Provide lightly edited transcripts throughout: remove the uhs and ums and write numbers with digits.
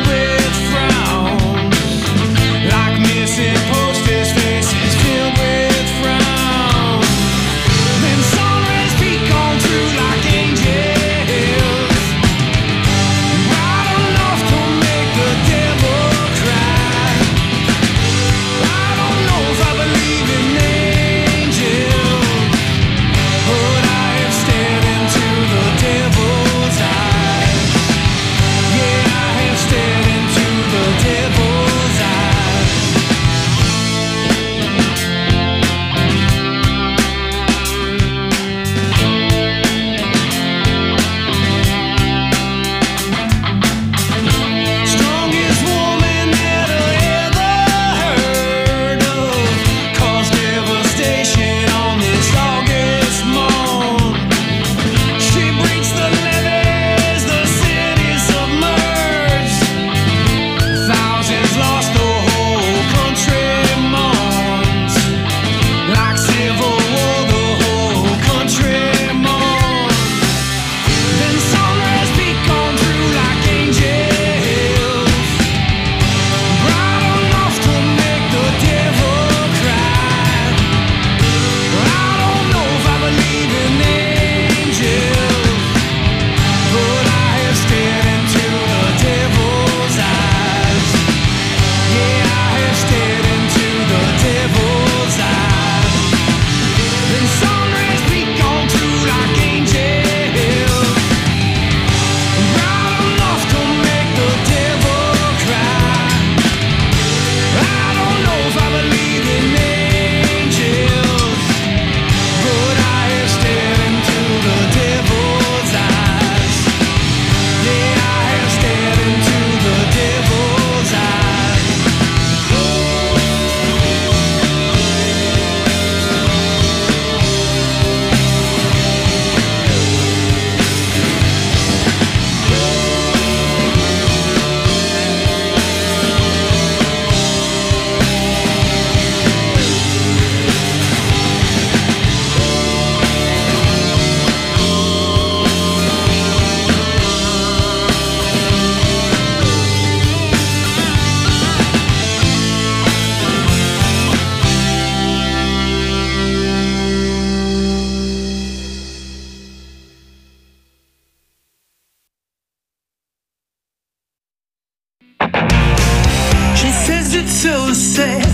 so sad.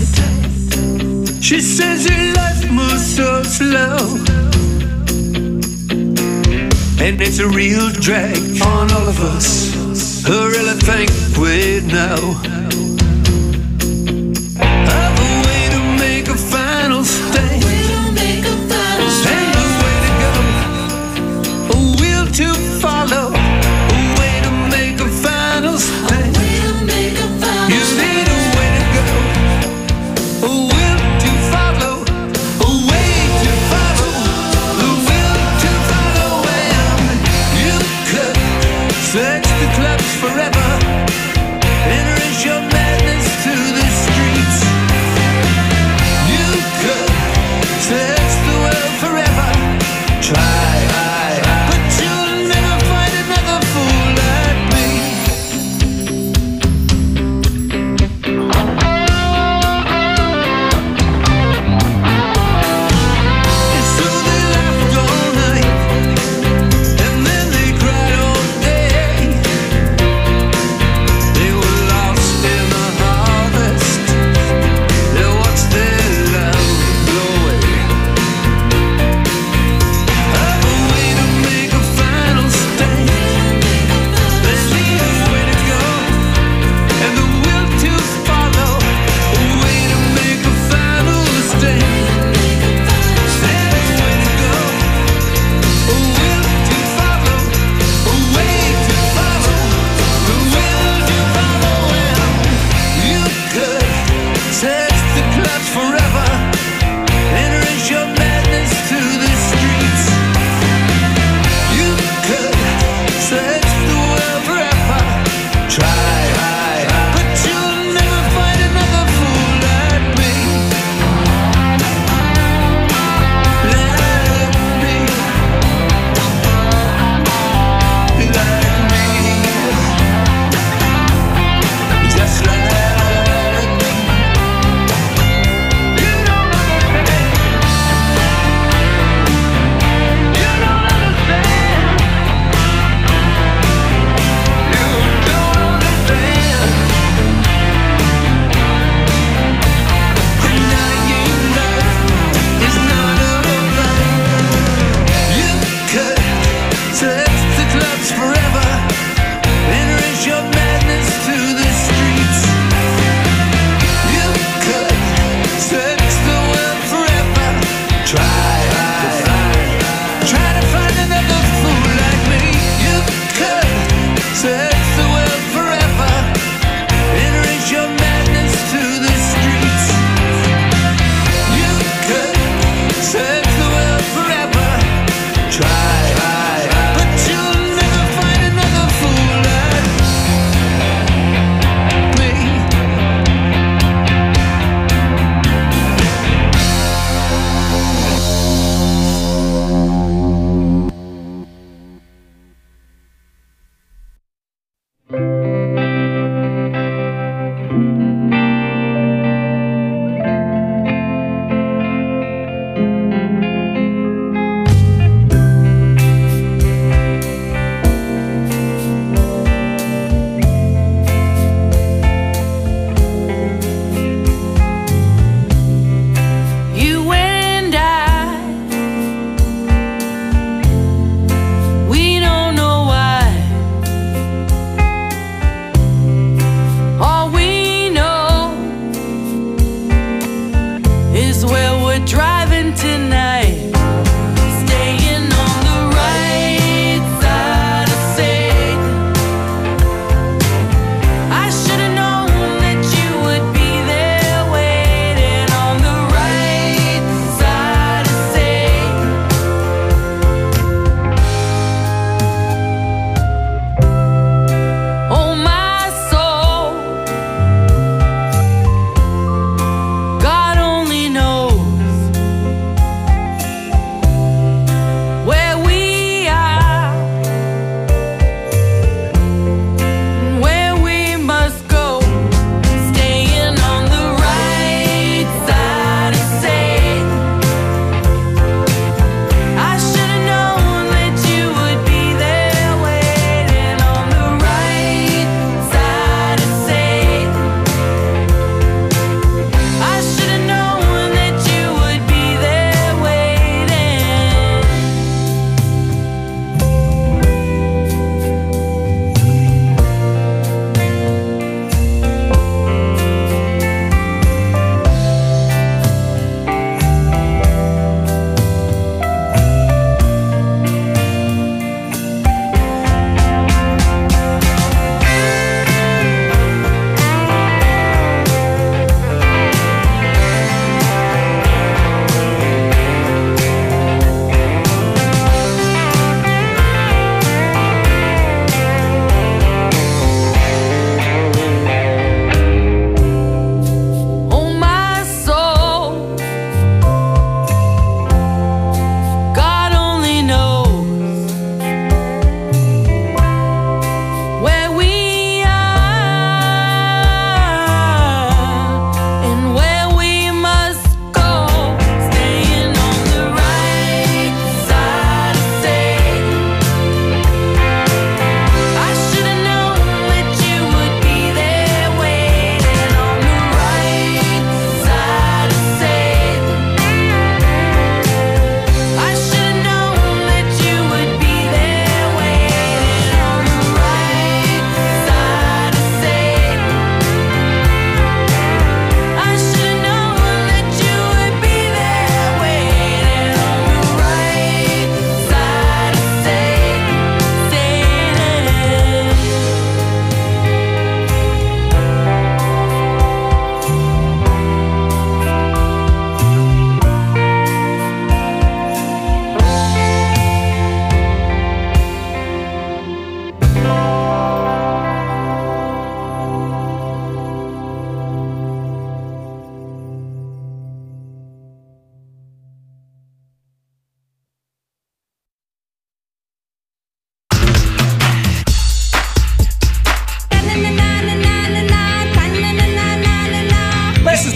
She says your life moves so slow, and it's a real drag on all of us. I really think we know of a way to make a final stand, and a way to go, a will to follow, a way to make a final stand. You need a way to go, a will to follow, a way to follow, the will to follow. And you could search the clubs forever and erase your memory.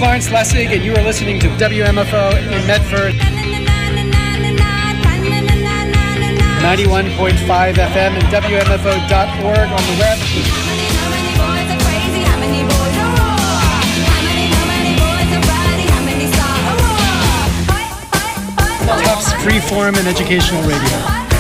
Lawrence Lessig, and you are listening to WMFO in Medford. 91.5 FM and WMFO.org on the web. Tufts Freeform and Educational Radio.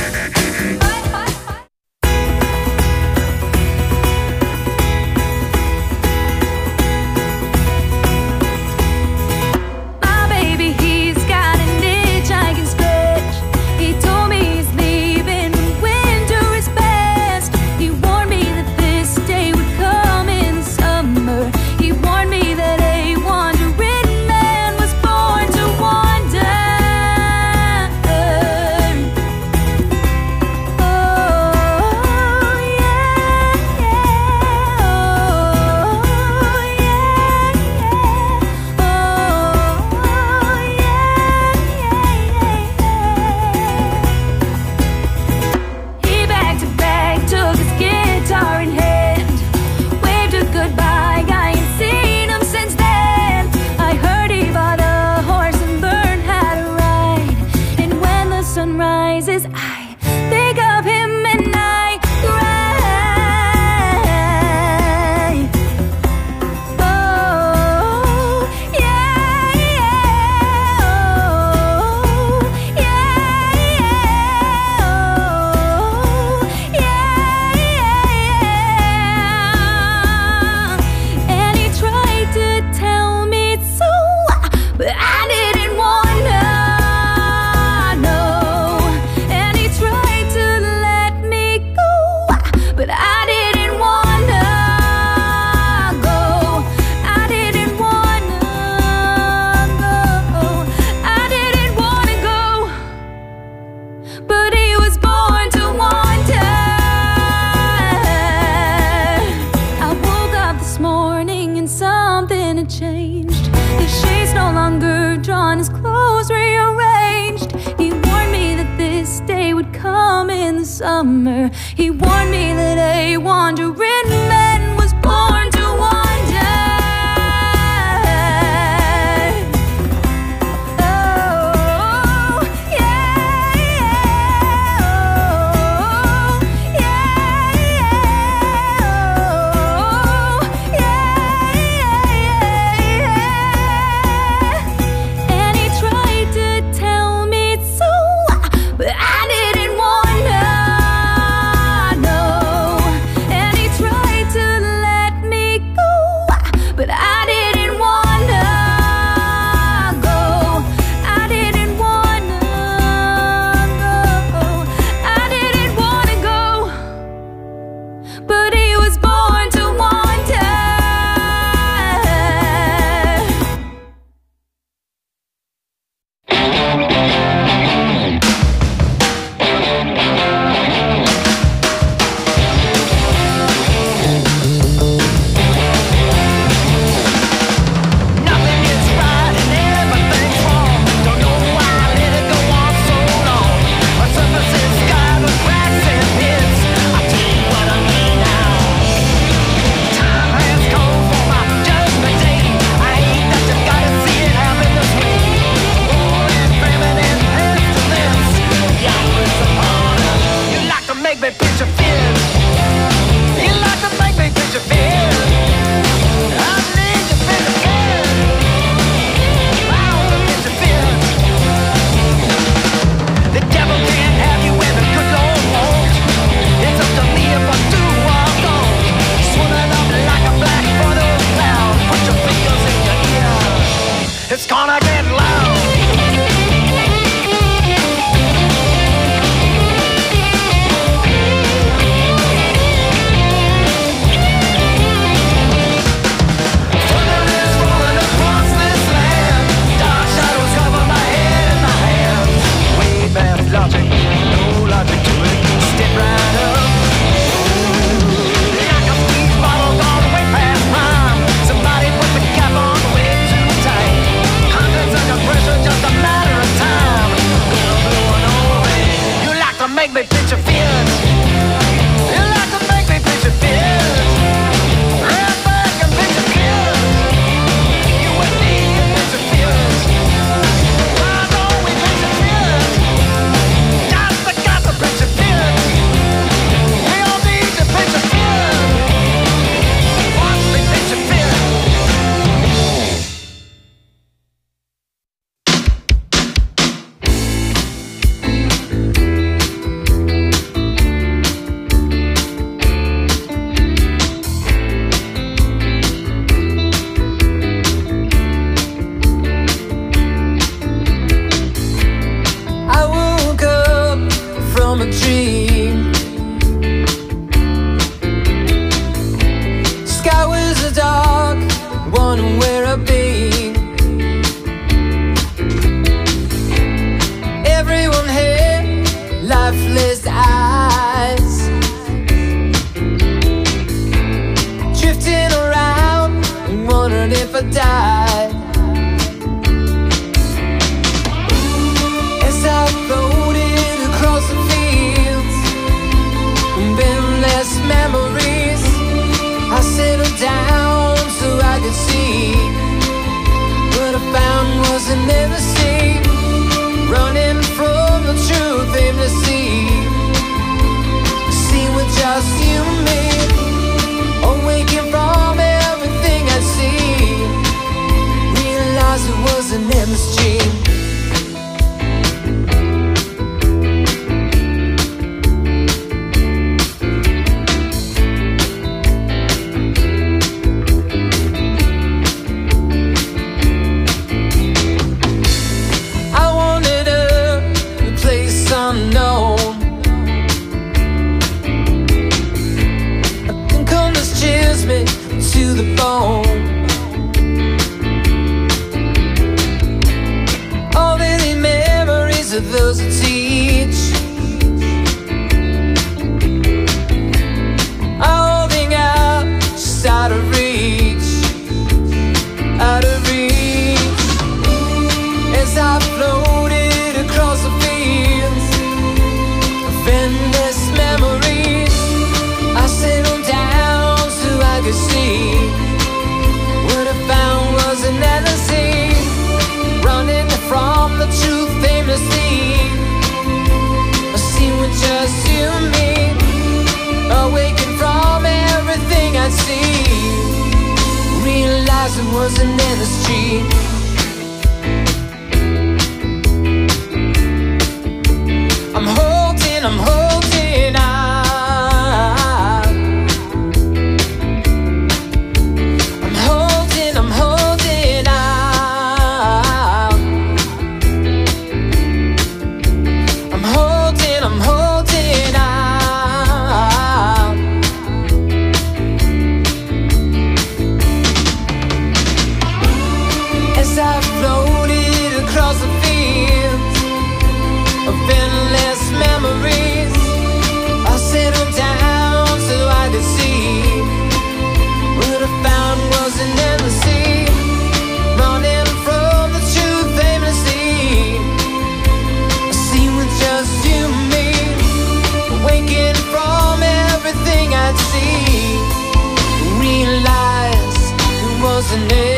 Summer, he warned me that a wandering man was born to wander. Oh, yeah, yeah, oh, yeah, yeah, oh, yeah. And he tried to tell me so, but I didn't want to. wondering where I've been. Everyone had lifeless eyes, drifting around and wondering if I died. As I floated across the fields, endless memories, I settled down so I could see. What I found was an endlessly running from the truth, aimlessly. See with just you and me, awaking from everything I see. Realized it was an endless dream. To the bone, all the memories of those who teach, holding out just out of reach, out of reach. As I floated across the fields of endless memories, I settled down so I could see. What I found was an endlessly running from the truth, aimlessly. I see with just you and me, awaking from everything I see. Realized it was an endless dream. I'm holding on. As I floated across the fields of endless memories, I settled down so I could see. What I found was an endlessly running from the truth, aimlessly. I see with just you and me, waking from everything I'd see. Realize it wasn't it.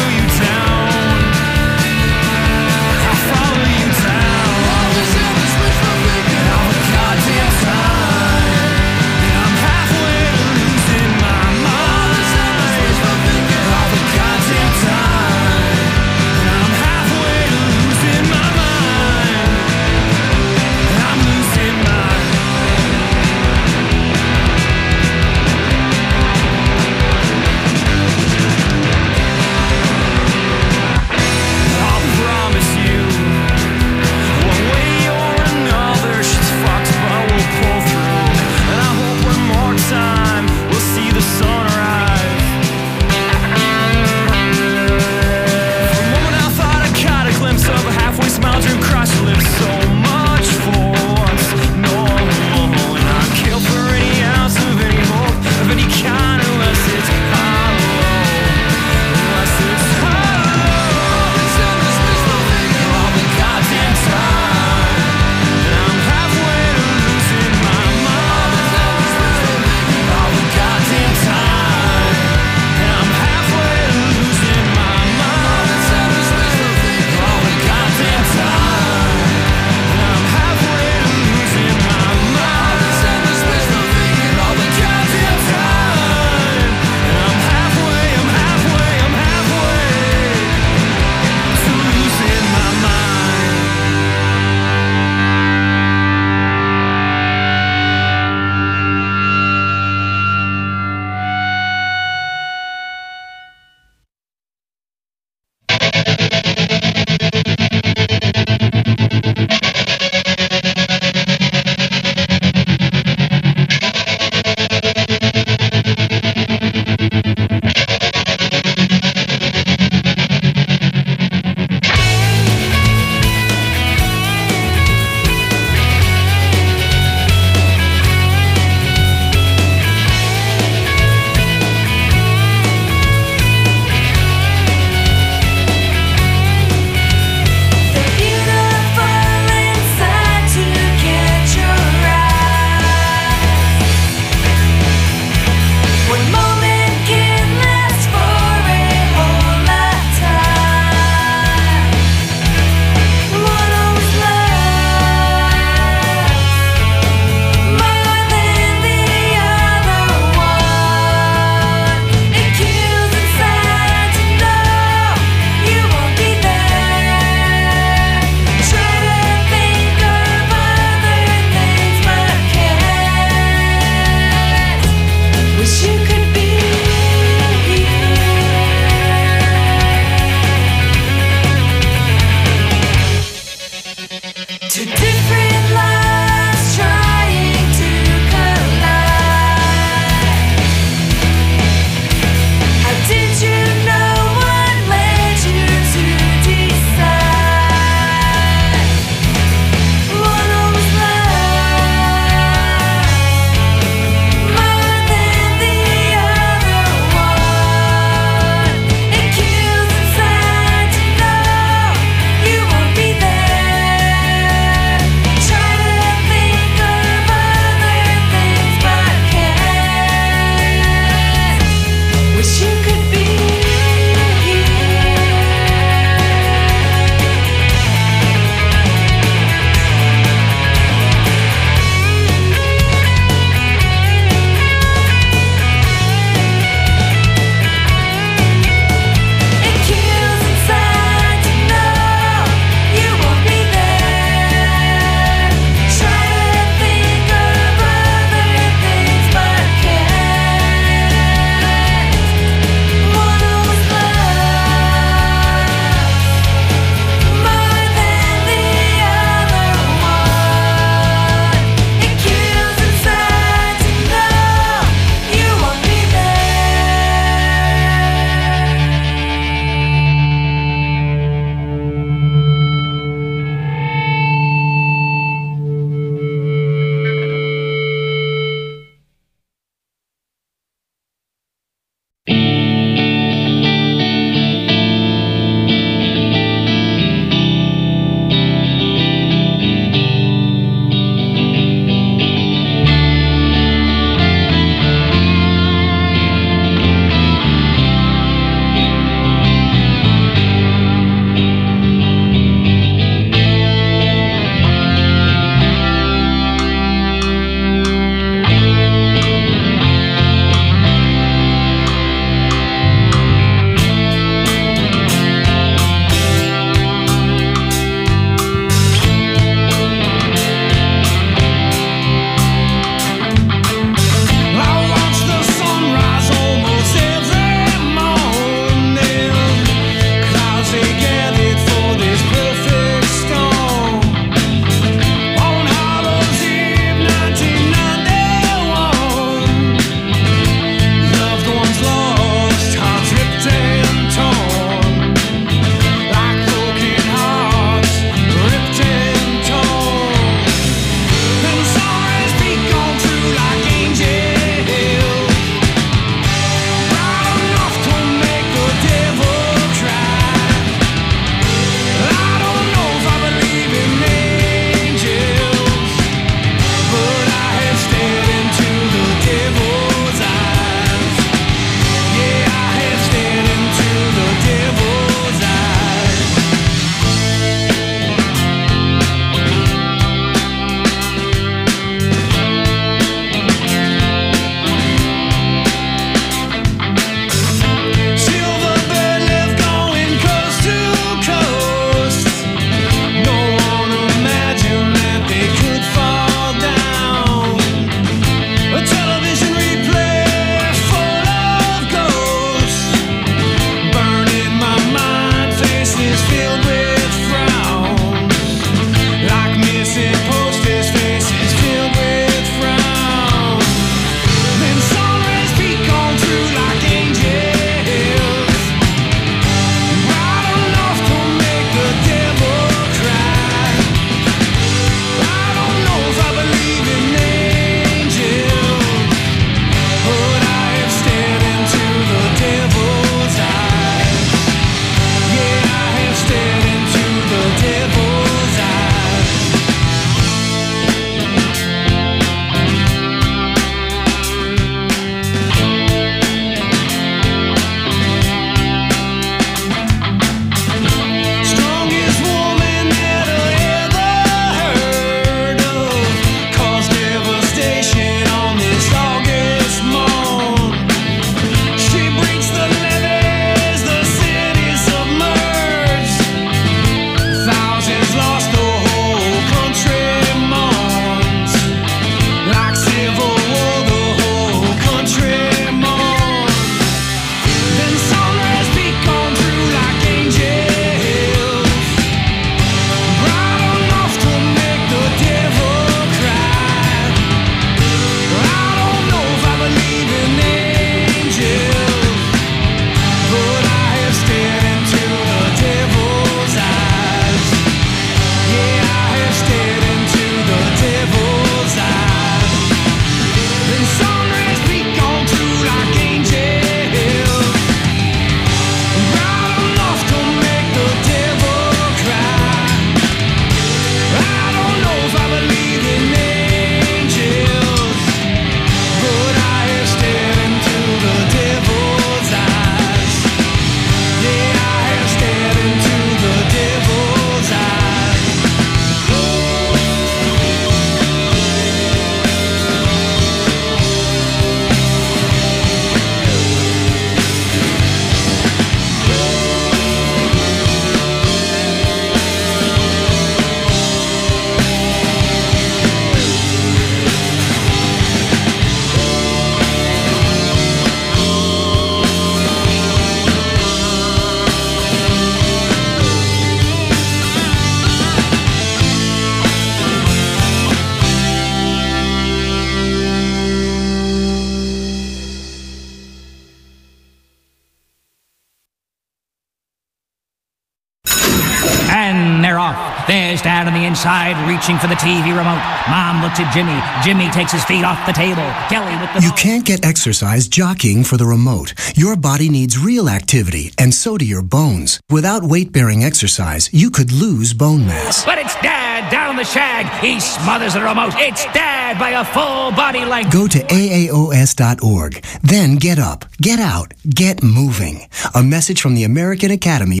There's Dad on the inside, reaching for the TV remote. Mom looks at Jimmy. Jimmy takes his feet off the table. Kelly with the... You can't get exercise jockeying for the remote. Your body needs real activity, and so do your bones. Without weight-bearing exercise, you could lose bone mass. But it's Dad down the shag. He smothers the remote. It's Dad by a full body length. Go to AAOS.org. Then get up, get out, get moving. A message from the American Academy.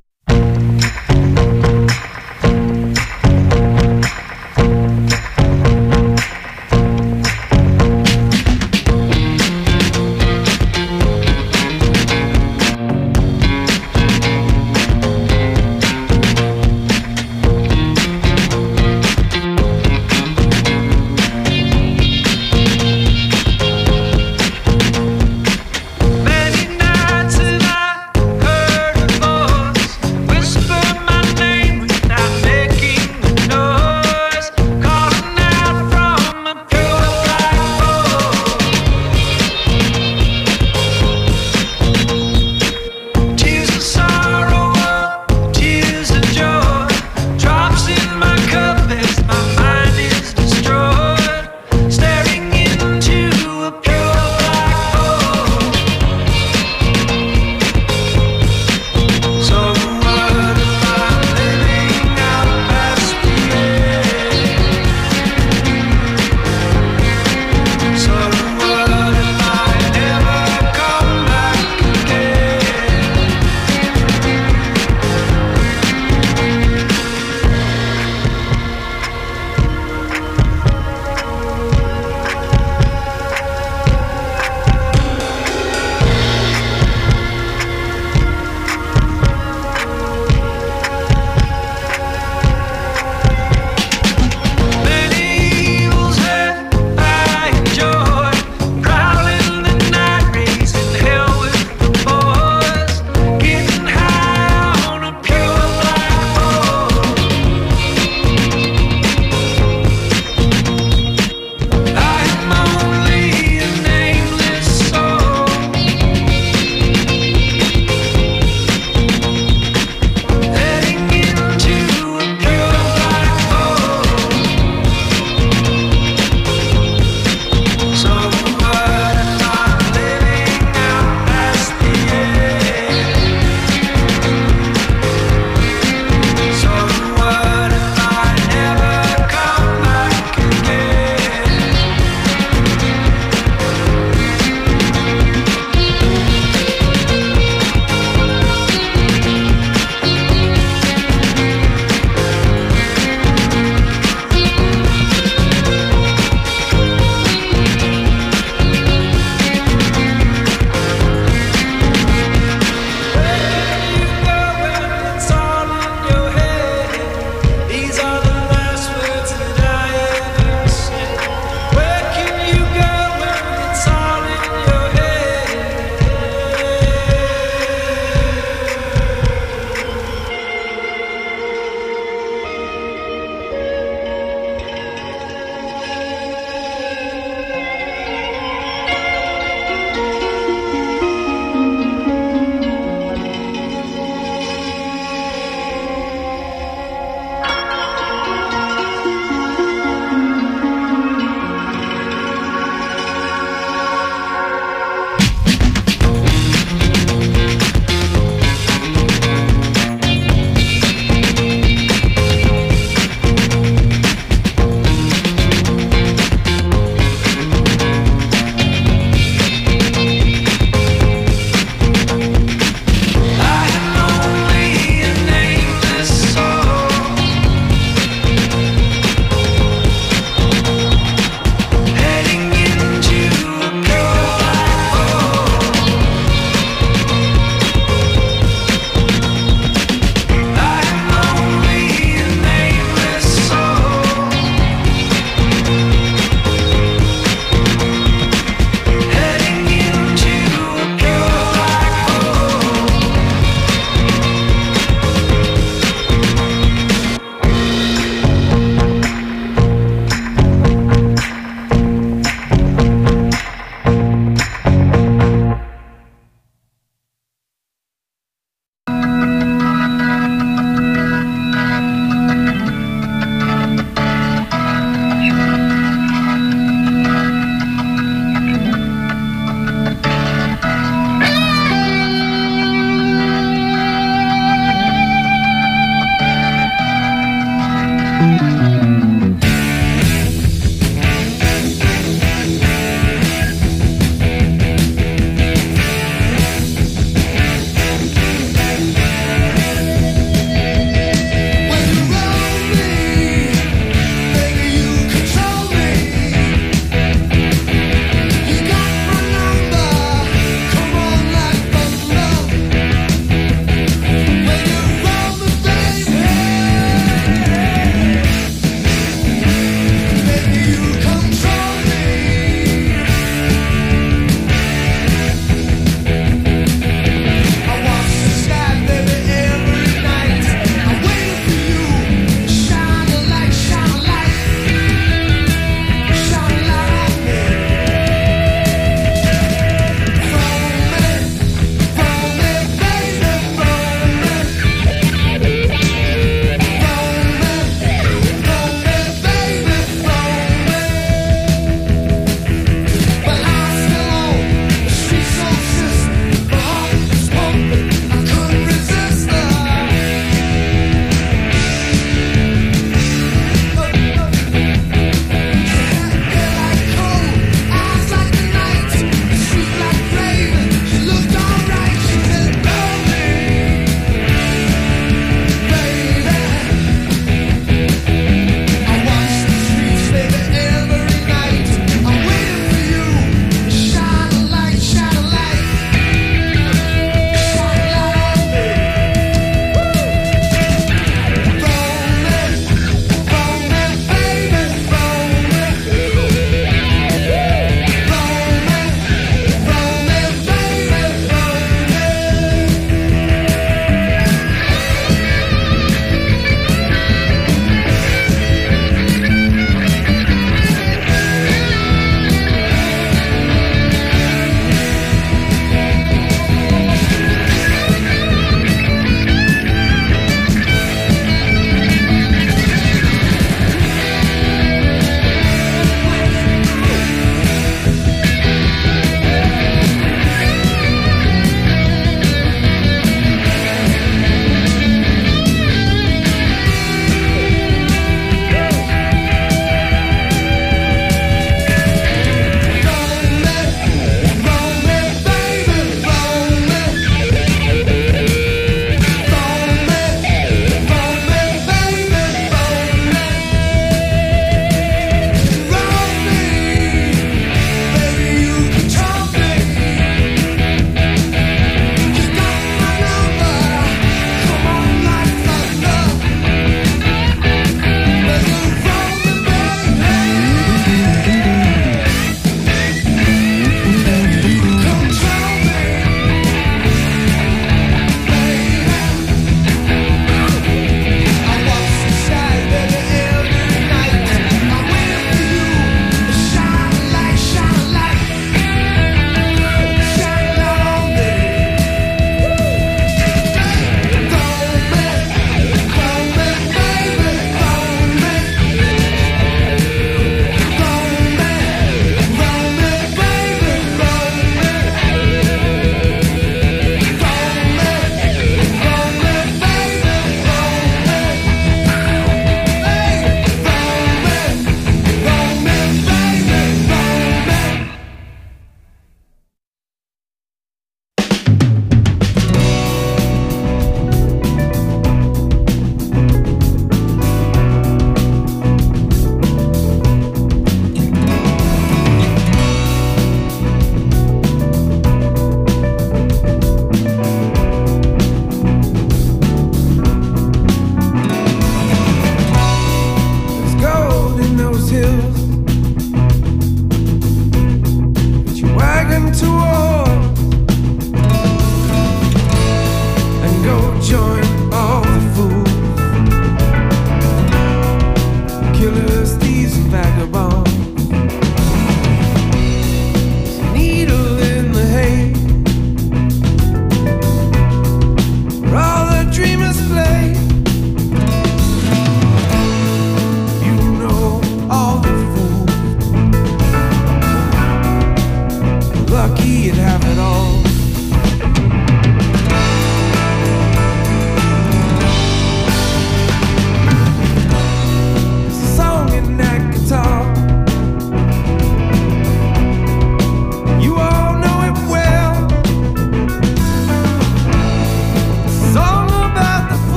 Many nights and I heard a voice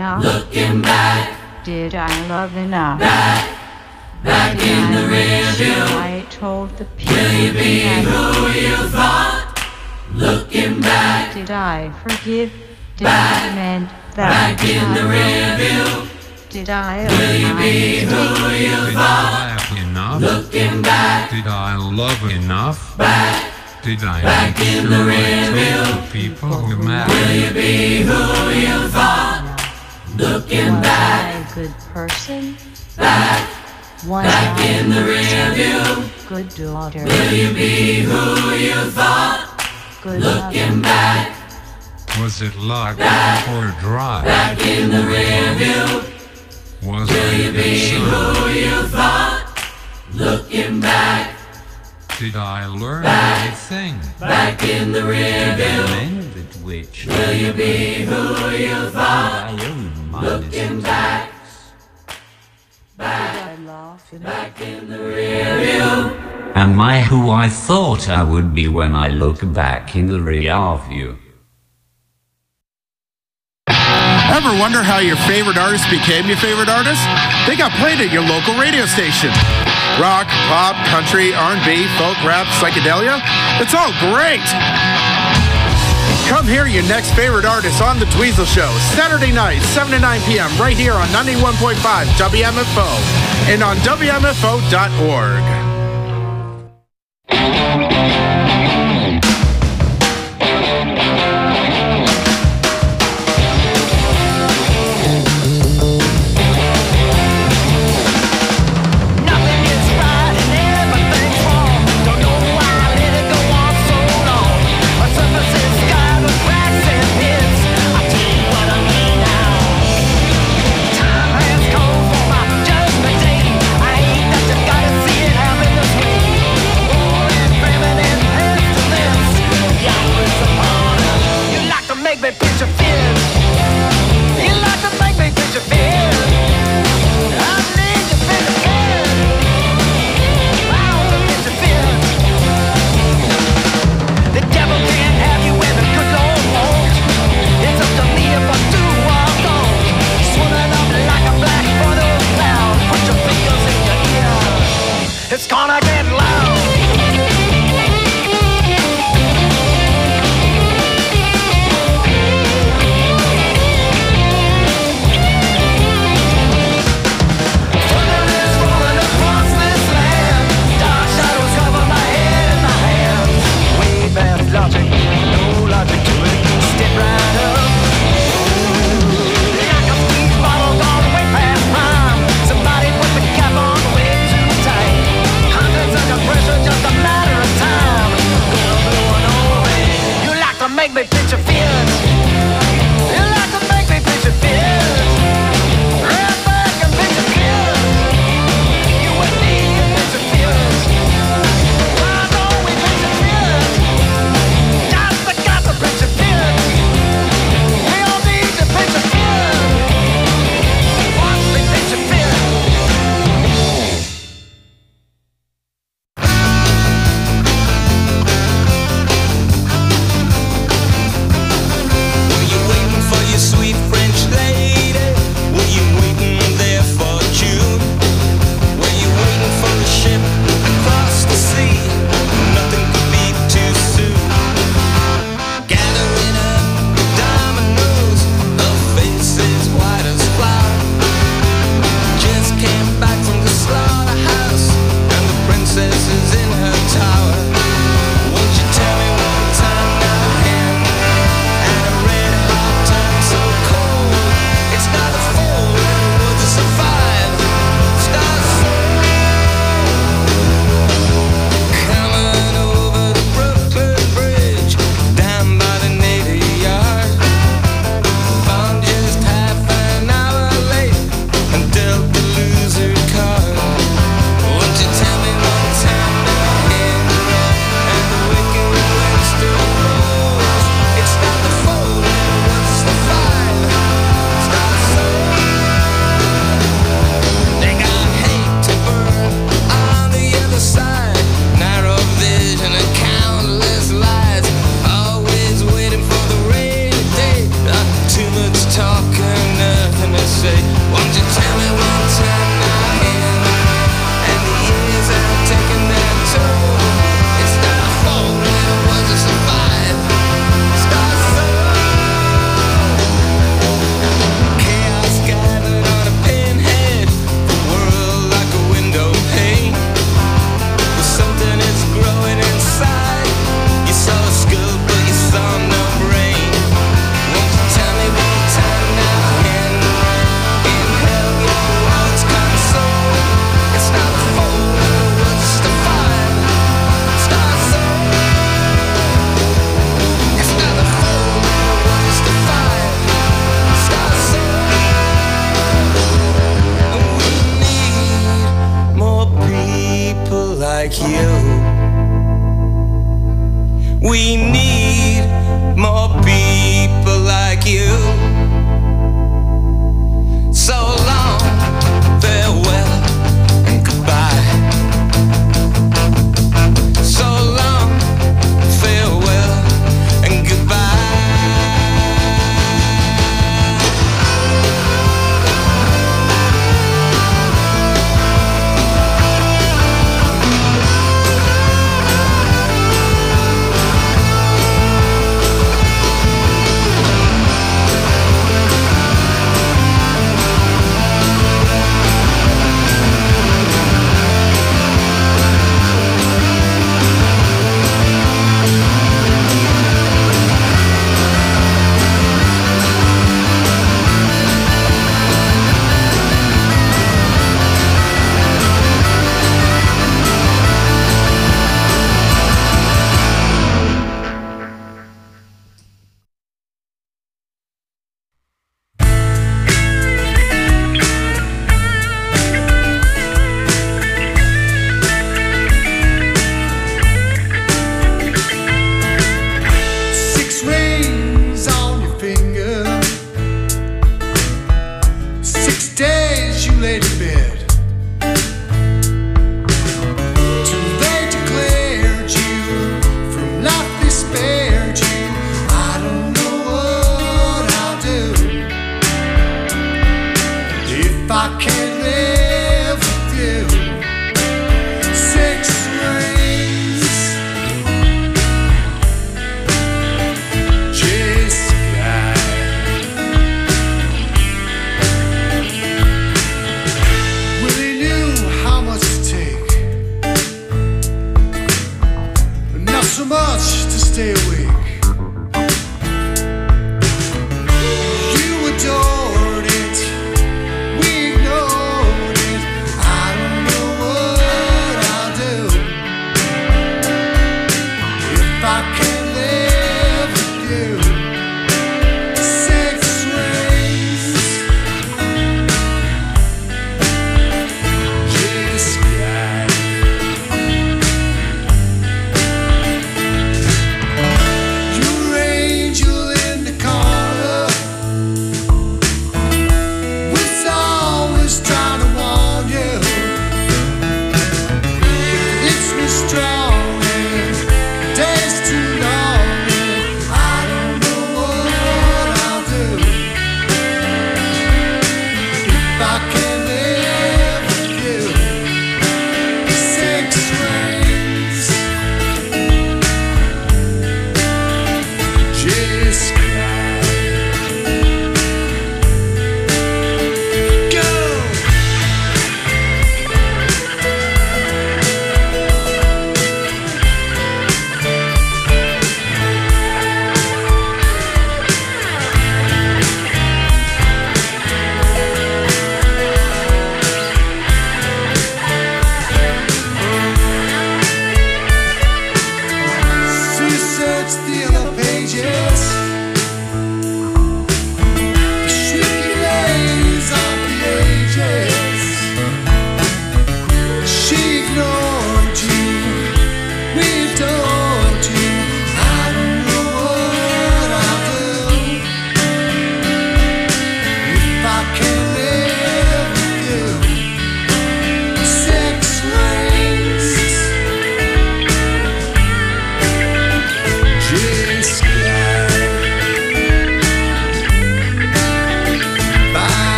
enough? Looking back. Did I love enough? Back in the rear view. I told the people. Will you be who you thought? Looking back. Did I forgive? Did I mend that? Back in the rear view. Did I? Will you be who you thought? Enough? Looking back. Did I love enough? Back. Did I Back make in sure the I rear told view. the people who matter? Will you be who you thought? Looking Was back. I a good person? Back. Was Back I in the rear view. good daughter? Will you be who you thought? Good Looking mother? back. Was it luck or drive? Back in the rear view. Was Will I you be concerned? who you thought? Looking back. Did I learn anything? Back in the rear view. Mend it which Will you be who you thought? I own Looking back. Back. Back in the rear view. Am I who I thought I would be when I look back in the rear view? Ever wonder how your favorite artist became your favorite artist? They got played at your local radio station. Rock, pop, country, R&B, folk, rap, psychedelia. It's all great. Come hear your next favorite artist on The Dweezil Show, Saturday night, 7 to 9 p.m. right here on 91.5 WMFO and on WMFO.org. It's gonna get loud. Thunder is rolling across this land. Dark shadows cover my head and my hands. Way past logic, no logic to it. Step right up. Like a squeeze bottle gone way past prime. Somebody put the cap on way too tight. Hundreds under pressure, just a matter of time. Gonna blow it away. You like to make me pitch your fears. You like to make me pitch your fears. Right back and pitch your fears. You and me and pitch your fears. Why don't we pitch your fears? Just got to pitch your fears. We all need to pitch your fears. Once we pitch your fears.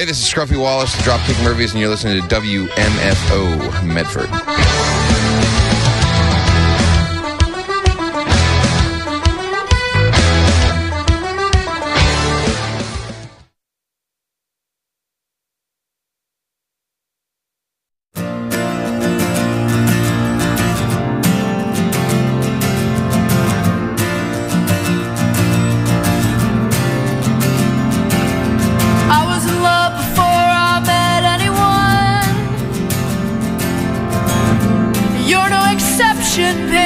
Hey, this is Scruffy Wallace, Dropkick Murphys, and you're listening to WMFO Medford. You're no exception, baby.